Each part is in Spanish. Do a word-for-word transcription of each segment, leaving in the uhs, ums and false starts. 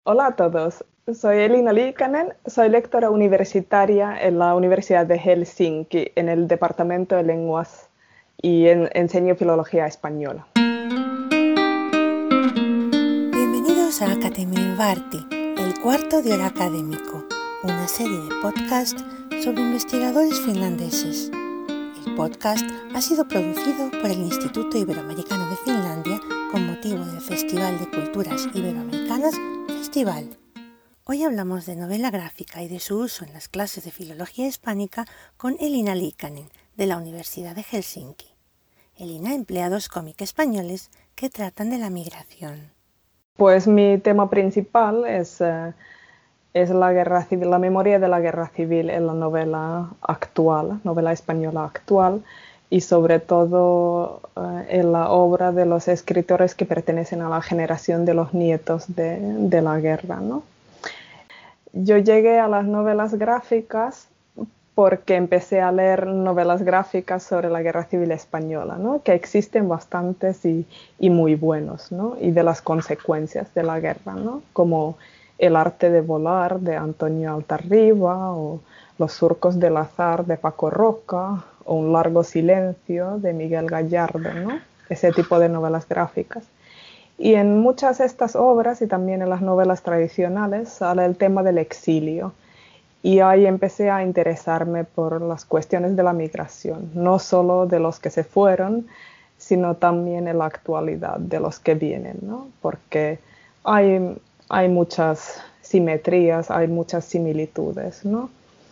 Hola a todos, soy Elina Liikanen, soy lectora universitaria en la Universidad de Helsinki en el Departamento de Lenguas y en- enseño filología española. Bienvenidos a Academia Varti, el cuarto de hora académico, una serie de podcasts sobre investigadores finlandeses. El podcast ha sido producido por el Instituto Iberoamericano de Finlandia con motivo del Festival de Culturas Iberoamericanas Festival. Hoy hablamos de novela gráfica y de su uso en las clases de filología hispánica con Elina Liikanen, de la Universidad de Helsinki. Elina emplea dos cómics españoles que tratan de la migración. Pues mi tema principal es, eh, es la guerra civil, la memoria de la guerra civil en la novela actual, novela española actual, y sobre todo eh, en la obra de los escritores que pertenecen a la generación de los nietos de, de la guerra, ¿no? Yo llegué a las novelas gráficas porque empecé a leer novelas gráficas sobre la Guerra Civil Española, ¿no? Que existen bastantes y, y muy buenos, ¿no? Y de las consecuencias de la guerra, ¿no? Como El arte de volar de Antonio Altarriba, o Los surcos del azar de Paco Roca, o Un largo silencio de Miguel Gallardo, ¿no? Ese tipo de novelas gráficas. Y en muchas de estas obras y también en las novelas tradicionales sale el tema del exilio. Y ahí empecé a interesarme por las cuestiones de la migración, no solo de los que se fueron, sino también en la actualidad de los que vienen, ¿no? Porque hay, hay muchas simetrías, hay muchas similitudes, ¿no?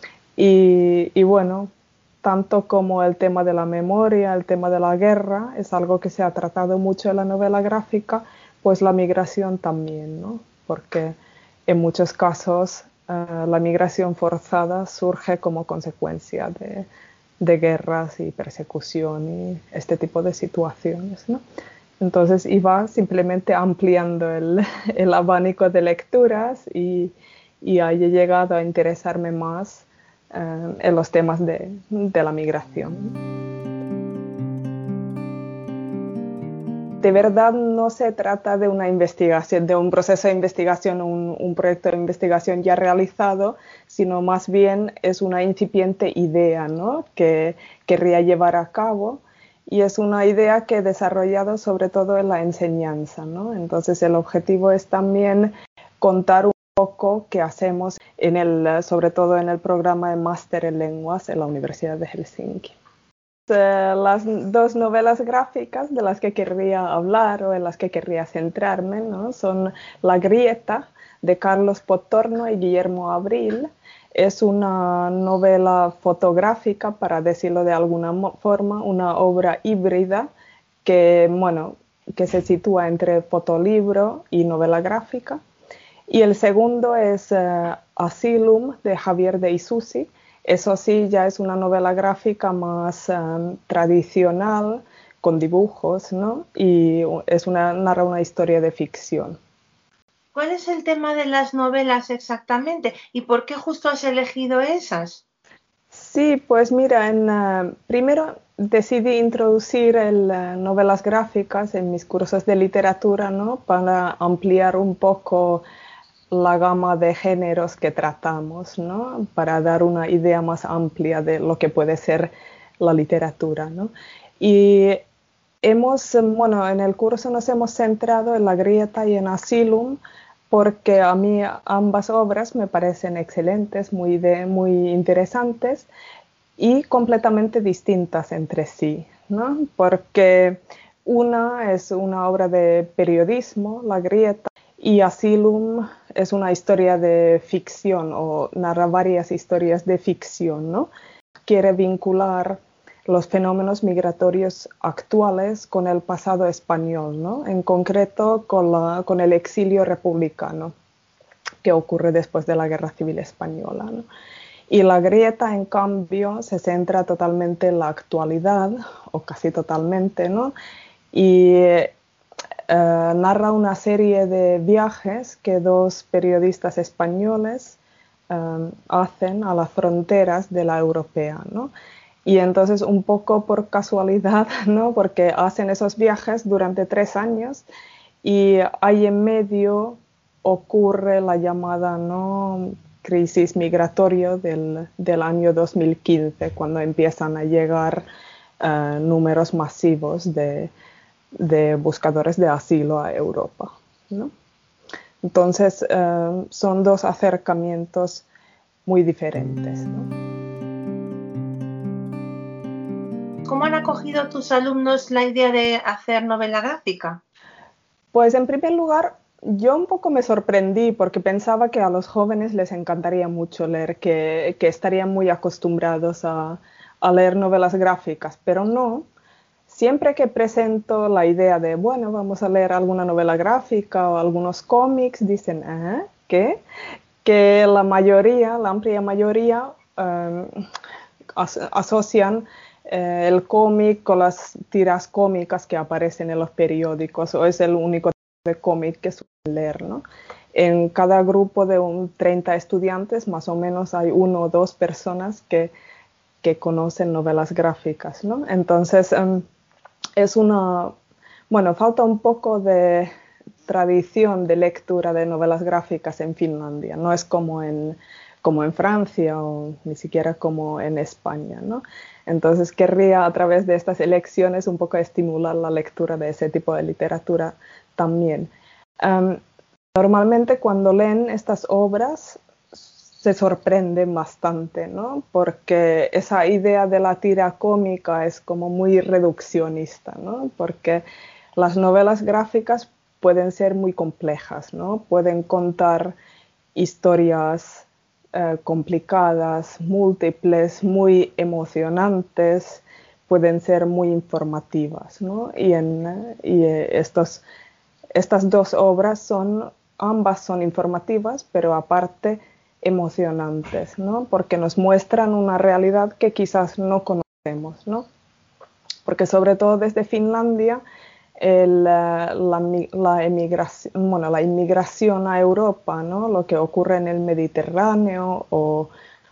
Y, y bueno, tanto como el tema de la memoria, el tema de la guerra, es algo que se ha tratado mucho en la novela gráfica, pues la migración también, ¿no? Porque en muchos casos uh, la migración forzada surge como consecuencia de, de guerras y persecución y este tipo de situaciones, ¿no? Entonces iba simplemente ampliando el, el abanico de lecturas y, y ahí he llegado a interesarme más eh, en los temas de, de la migración. De verdad no se trata de una investigación, de un proceso de investigación, un, un proyecto de investigación ya realizado, sino más bien es una incipiente idea, ¿no? Que querría llevar a cabo, y es una idea que he desarrollado sobre todo en la enseñanza, ¿no? Entonces el objetivo es también contar un poco qué hacemos en el, sobre todo en el programa de máster en lenguas en la Universidad de Helsinki. Eh, las dos novelas gráficas de las que querría hablar o en las que querría centrarme, ¿no? Son La Grieta, de Carlos Potorno y Guillermo Abril. Es una novela fotográfica, para decirlo de alguna forma, una obra híbrida que, bueno, que se sitúa entre fotolibro y novela gráfica. Y el segundo es uh, Asylum, de Javier de Isusi. Eso sí, ya es una novela gráfica más um, tradicional, con dibujos, ¿no? Y es una, narra una historia de ficción. ¿Cuál es el tema de las novelas exactamente? ¿Y por qué justo has elegido esas? Sí, pues mira, en, uh, primero decidí introducir el, uh, novelas gráficas en mis cursos de literatura, ¿no? Para ampliar un poco la gama de géneros que tratamos, ¿no? Para dar una idea más amplia de lo que puede ser la literatura, ¿no? Y hemos, bueno, en el curso nos hemos centrado en La Grieta y en Asylum, porque a mí ambas obras me parecen excelentes, muy, de, muy interesantes y completamente distintas entre sí, ¿no? Porque una es una obra de periodismo, La Grieta, y Asylum es una historia de ficción, o narra varias historias de ficción, ¿no? Quiere vincular los fenómenos migratorios actuales con el pasado español, ¿no? En concreto con, la, con el exilio republicano que ocurre después de la Guerra Civil Española, ¿no? Y La Grieta, en cambio, se centra totalmente en la actualidad, o casi totalmente, ¿no? Y eh, narra una serie de viajes que dos periodistas españoles eh, hacen a las fronteras de la europea, ¿no? Y entonces, un poco por casualidad, ¿no? Porque hacen esos viajes durante tres años y hay en medio ocurre la llamada, ¿no?, crisis migratoria del, del año dos mil quince, cuando empiezan a llegar uh, números masivos de, de buscadores de asilo a Europa, ¿no? Entonces, uh, son dos acercamientos muy diferentes, ¿no? ¿Cómo han acogido tus alumnos la idea de hacer novela gráfica? Pues en primer lugar, yo un poco me sorprendí porque pensaba que a los jóvenes les encantaría mucho leer, que, que estarían muy acostumbrados a, a leer novelas gráficas, pero no. Siempre que presento la idea de, bueno, vamos a leer alguna novela gráfica o algunos cómics, dicen, ¿eh? ¿Qué? Que la mayoría, la amplia mayoría, um, as asocian eh, el cómic con las tiras cómicas que aparecen en los periódicos, o es el único tipo de cómic que suelen leer, ¿no? En cada grupo de un treinta estudiantes, más o menos hay uno o dos personas que, que conocen novelas gráficas, ¿no? Entonces, um, es una, bueno, falta un poco de tradición de lectura de novelas gráficas en Finlandia. No es como en, como en Francia o ni siquiera como en España, ¿no? Entonces querría a través de estas elecciones un poco estimular la lectura de ese tipo de literatura también. Um, normalmente cuando leen estas obras se sorprenden bastante, ¿no? Porque esa idea de la tira cómica es como muy reduccionista, ¿no? Porque las novelas gráficas pueden ser muy complejas, ¿no? Pueden contar historias eh, complicadas, múltiples, muy emocionantes, pueden ser muy informativas, ¿no? Y, en, y estos, estas dos obras son, ambas son informativas, pero aparte emocionantes, ¿no? Porque nos muestran una realidad que quizás no conocemos, ¿no? Porque sobre todo desde Finlandia, el, la, la, emigración, bueno, la inmigración a Europa, ¿no? Lo que ocurre en el Mediterráneo o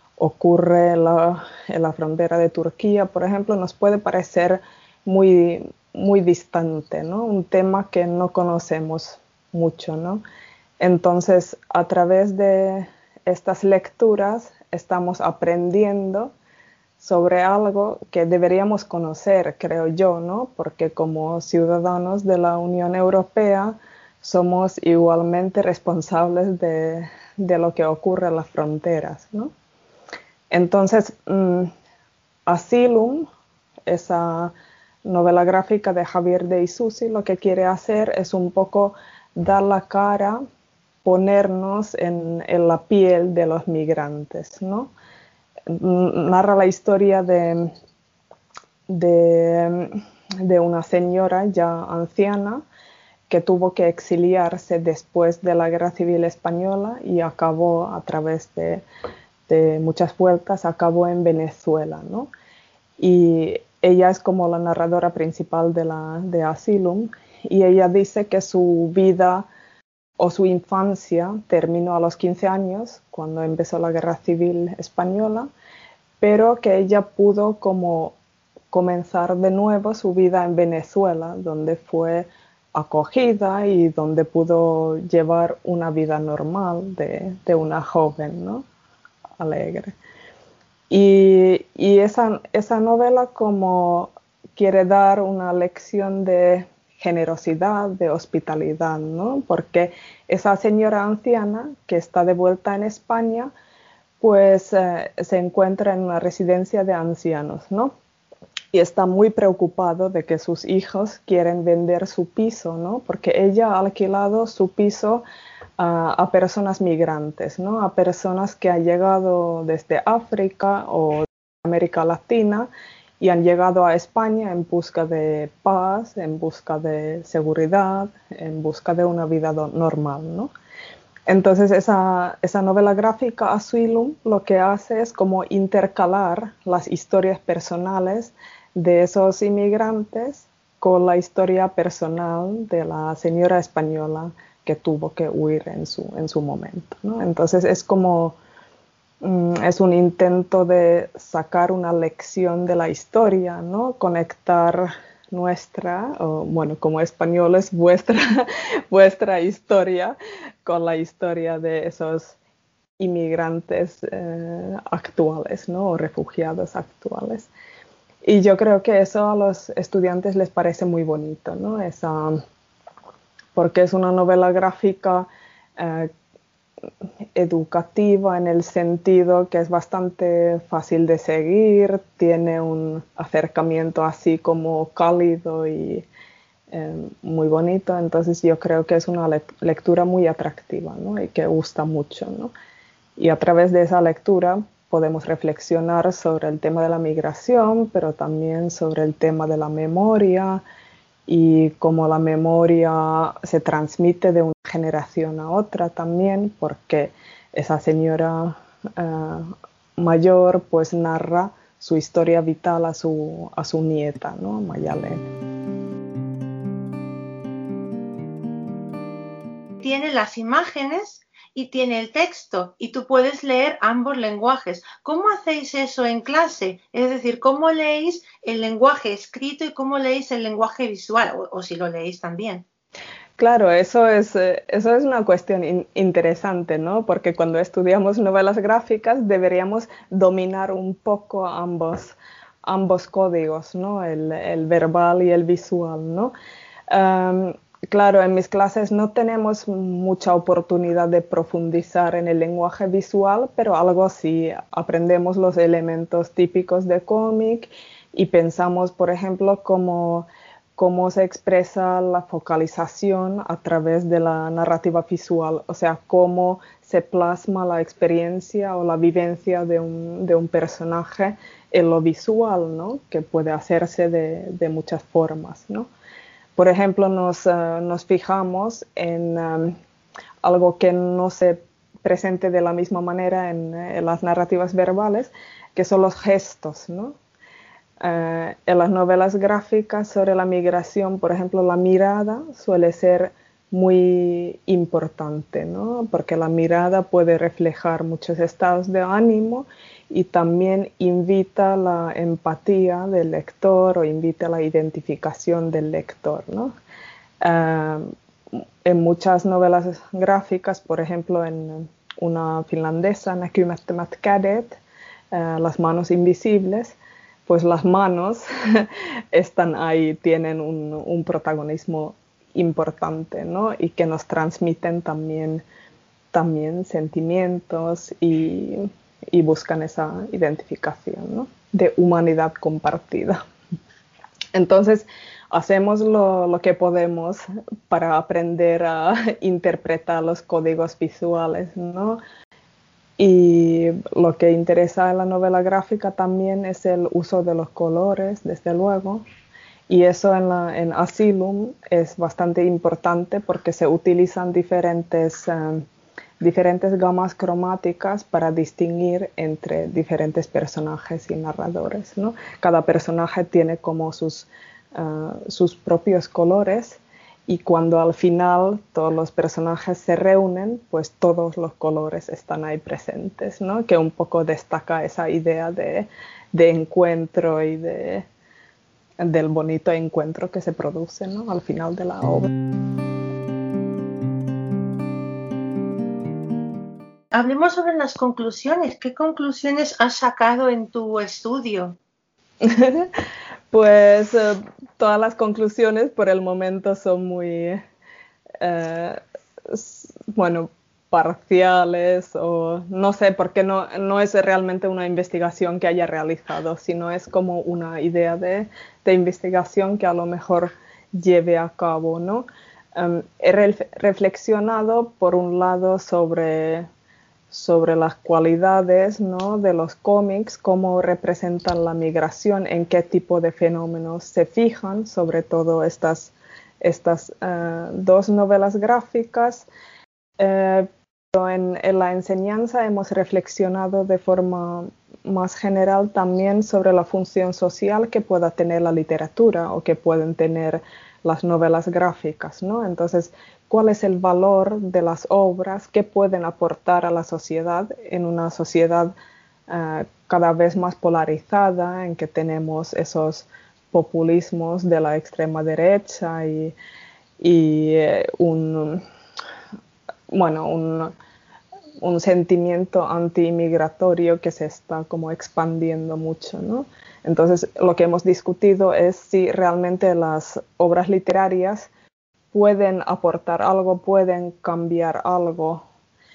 ocurre en la, en la frontera de Turquía, por ejemplo, nos puede parecer muy, muy distante, ¿no? Un tema que no conocemos mucho, ¿no? Entonces, a través de estas lecturas estamos aprendiendo sobre algo que deberíamos conocer, creo yo, ¿no? Porque como ciudadanos de la Unión Europea somos igualmente responsables de, de lo que ocurre en las fronteras, ¿no? Entonces, mmm, Asylum, esa novela gráfica de Javier de Isusi, lo que quiere hacer es un poco dar la cara, ponernos en, en la piel de los migrantes, ¿no? Narra la historia de, de, de una señora ya anciana que tuvo que exiliarse después de la Guerra Civil Española y acabó a través de, de muchas vueltas, acabó en Venezuela, ¿no? Y ella es como la narradora principal de, la, de Asylum, y ella dice que su vida o su infancia terminó a los quince años, cuando empezó la Guerra Civil Española, pero que ella pudo como comenzar de nuevo su vida en Venezuela, donde fue acogida y donde pudo llevar una vida normal de, de una joven, ¿no? Alegre. Y, y esa, esa novela como quiere dar una lección de generosidad, de hospitalidad, ¿no? Porque esa señora anciana que está de vuelta en España, pues eh, se encuentra en una residencia de ancianos, ¿no? Y está muy preocupado de que sus hijos quieren vender su piso, ¿no? Porque ella ha alquilado su piso uh, a personas migrantes, ¿no? A personas que han llegado desde África o América Latina y han llegado a España en busca de paz, en busca de seguridad, en busca de una vida normal, ¿no? Entonces esa, esa novela gráfica Asylum lo que hace es como intercalar las historias personales de esos inmigrantes con la historia personal de la señora española que tuvo que huir en su, en su momento, ¿no? Entonces es como es un intento de sacar una lección de la historia, ¿no? Conectar nuestra, o bueno, como españoles, vuestra, vuestra historia con la historia de esos inmigrantes eh, actuales, ¿no? O refugiados actuales. Y yo creo que eso a los estudiantes les parece muy bonito, ¿no? Esa, porque es una novela gráfica eh, educativa en el sentido que es bastante fácil de seguir, tiene un acercamiento así como cálido y eh, muy bonito, entonces yo creo que es una lectura muy atractiva, ¿no? Y que gusta mucho, ¿no? Y a través de esa lectura podemos reflexionar sobre el tema de la migración, pero también sobre el tema de la memoria y cómo la memoria se transmite de una generación a otra también, porque esa señora uh, mayor pues narra su historia vital a su, a su nieta, ¿no? Mayalén. Tiene las imágenes y tiene el texto y tú puedes leer ambos lenguajes. ¿Cómo hacéis eso en clase? Es decir, ¿cómo leéis el lenguaje escrito y cómo leéis el lenguaje visual? O, o si lo leéis también. Claro, eso es, eso es una cuestión in, interesante, ¿no? Porque cuando estudiamos novelas gráficas deberíamos dominar un poco ambos, ambos códigos, ¿no? El, el verbal y el visual, ¿no? Um, Claro, en mis clases no tenemos mucha oportunidad de profundizar en el lenguaje visual, pero algo sí, aprendemos los elementos típicos de cómic y pensamos, por ejemplo, cómo, cómo se expresa la focalización a través de la narrativa visual, o sea, cómo se plasma la experiencia o la vivencia de un, de un personaje en lo visual, ¿no? Que puede hacerse de, de muchas formas, ¿no? Por ejemplo, nos, uh, nos fijamos en um, algo que no se presente de la misma manera en, en las narrativas verbales, que son los gestos, ¿no? Uh, en las novelas gráficas sobre la migración, por ejemplo, la mirada suele ser muy importante, ¿no? Porque la mirada puede reflejar muchos estados de ánimo y también invita la empatía del lector o invita la identificación del lector, ¿no? Uh, en muchas novelas gráficas, por ejemplo, en una finlandesa, Näkymättömät kädet, uh, Las manos invisibles, pues las manos están ahí, tienen un, un protagonismo importante, ¿no? Y que nos transmiten también, también sentimientos y, y buscan esa identificación, ¿no? De humanidad compartida. Entonces, hacemos lo, lo que podemos para aprender a interpretar los códigos visuales, ¿no? Y lo que interesa en la novela gráfica también es el uso de los colores, desde luego. Y eso en, la, en Asylum es bastante importante porque se utilizan diferentes, um, diferentes gamas cromáticas para distinguir entre diferentes personajes y narradores, ¿no? Cada personaje tiene como sus, uh, sus propios colores y cuando al final todos los personajes se reúnen, pues todos los colores están ahí presentes, ¿no? Que un poco destaca esa idea de, de encuentro y de... del bonito encuentro que se produce, ¿no? Al final de la obra. Hablemos sobre las conclusiones. ¿Qué conclusiones has sacado en tu estudio? Pues eh, todas las conclusiones por el momento son muy, eh, bueno, parciales o no sé, porque no, no es realmente una investigación que haya realizado, sino es como una idea de, de investigación que a lo mejor lleve a cabo, ¿no? Um, he re- reflexionado por un lado sobre, sobre las cualidades, ¿no? De los cómics, cómo representan la migración, en qué tipo de fenómenos se fijan, sobre todo estas, estas uh, dos novelas gráficas. Uh, En, en la enseñanza hemos reflexionado de forma más general también sobre la función social que pueda tener la literatura o que pueden tener las novelas gráficas, ¿no? Entonces, ¿cuál es el valor de las obras que pueden aportar a la sociedad en una sociedad uh, cada vez más polarizada, en que tenemos esos populismos de la extrema derecha y, y eh, un, bueno, un, un sentimiento anti-inmigratorio que se está como expandiendo mucho, ¿no? Entonces, lo que hemos discutido es si realmente las obras literarias pueden aportar algo, pueden cambiar algo.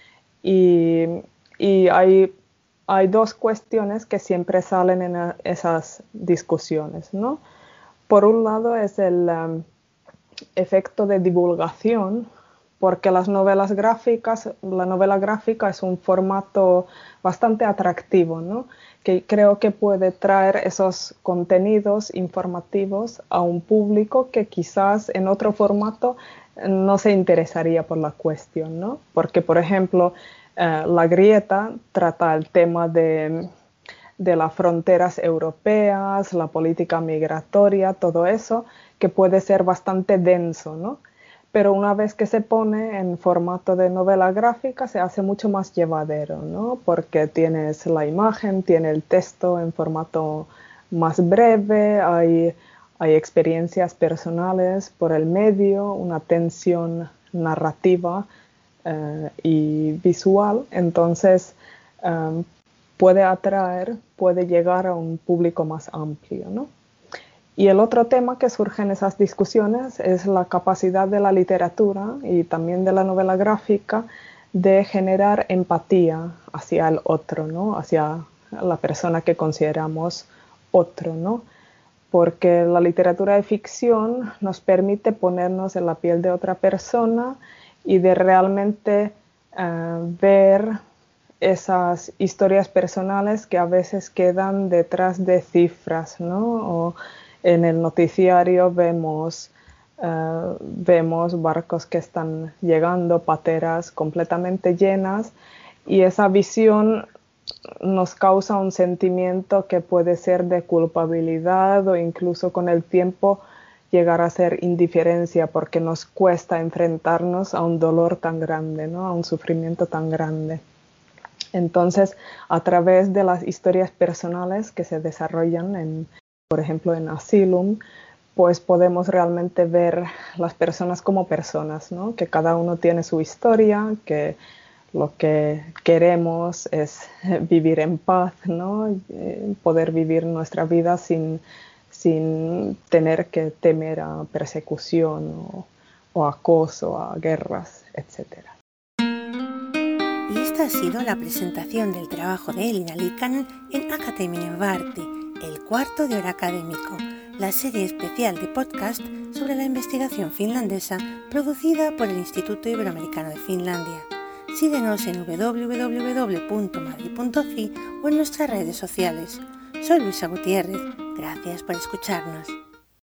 Y, y hay, hay dos cuestiones que siempre salen en esas discusiones, ¿no? Por un lado es el um, efecto de divulgación, porque las novelas gráficas, la novela gráfica es un formato bastante atractivo, ¿no? Que creo que puede traer esos contenidos informativos a un público que quizás en otro formato no se interesaría por la cuestión, ¿no? Porque, por ejemplo, eh, La Grieta trata el tema de, de las fronteras europeas, la política migratoria, todo eso, que puede ser bastante denso, ¿no? Pero una vez que se pone en formato de novela gráfica se hace mucho más llevadero, ¿no? Porque tienes la imagen, tiene el texto en formato más breve, hay, hay experiencias personales por el medio, una tensión narrativa eh, y visual, entonces um, puede atraer, puede llegar a un público más amplio, ¿no? Y el otro tema que surge en esas discusiones es la capacidad de la literatura y también de la novela gráfica de generar empatía hacia el otro, ¿no? Hacia la persona que consideramos otro, ¿no? Porque la literatura de ficción nos permite ponernos en la piel de otra persona y de realmente uh, ver esas historias personales que a veces quedan detrás de cifras, ¿no? O, en el noticiario vemos, uh, vemos barcos que están llegando, pateras completamente llenas, y esa visión nos causa un sentimiento que puede ser de culpabilidad o incluso con el tiempo llegar a ser indiferencia, porque nos cuesta enfrentarnos a un dolor tan grande, ¿no? A un sufrimiento tan grande. Entonces, a través de las historias personales que se desarrollan en por ejemplo, en Asylum, pues podemos realmente ver las personas como personas, ¿no? Que cada uno tiene su historia, que lo que queremos es vivir en paz, ¿no? Poder vivir nuestra vida sin, sin tener que temer a persecución o, o acoso, a guerras, etcétera. Y esta ha sido la presentación del trabajo de Elina Liikanen en Akateeminen Vartti, el cuarto de hora académico, la serie especial de podcast sobre la investigación finlandesa producida por el Instituto Iberoamericano de Finlandia. Síguenos en w w w punto madri punto fi o en nuestras redes sociales. Soy Luisa Gutiérrez. Gracias por escucharnos.